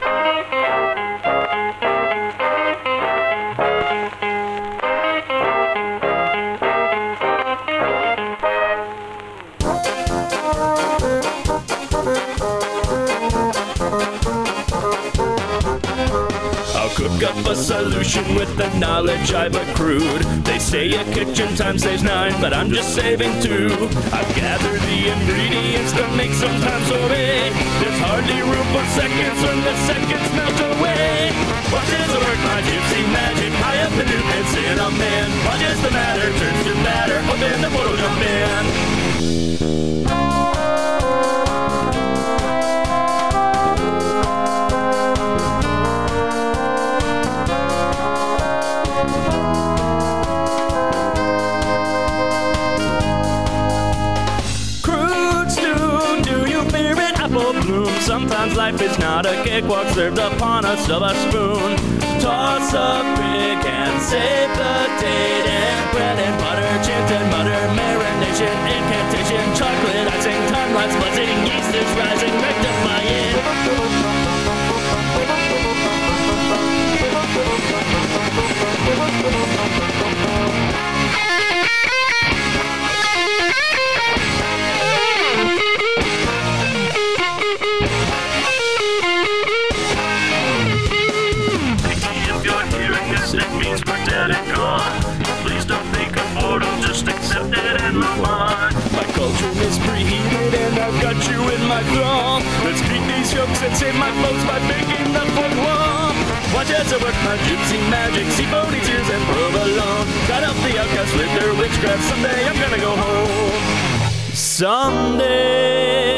Cook up a solution with the knowledge I've accrued. They say a kitchen time saves 9, but I'm just saving 2. I've gathered the ingredients to make some time sorbet. There's hardly room for seconds when the seconds melt away. Watch as I work my gypsy magic high up in New Cinnamon. Watch as the matter turns to matter, open the portal, jump in. Sometimes life is not a cakewalk served upon a silver spoon. Toss a pig and save the date. And bread and butter, chipped and butter, marination, incantation, chocolate icing, time lapse buzzing, yeast is rising, rectify it. Please don't think I'm mortal, just accept it and move on. My culture is preheated and I've got you in my thrall. Let's beat these yokes and save my folks by making the fourth wall. Watch as I work my gypsy magic, see bony tears and provolone. Got up the outcasts with their witchcraft, someday I'm gonna go home. Someday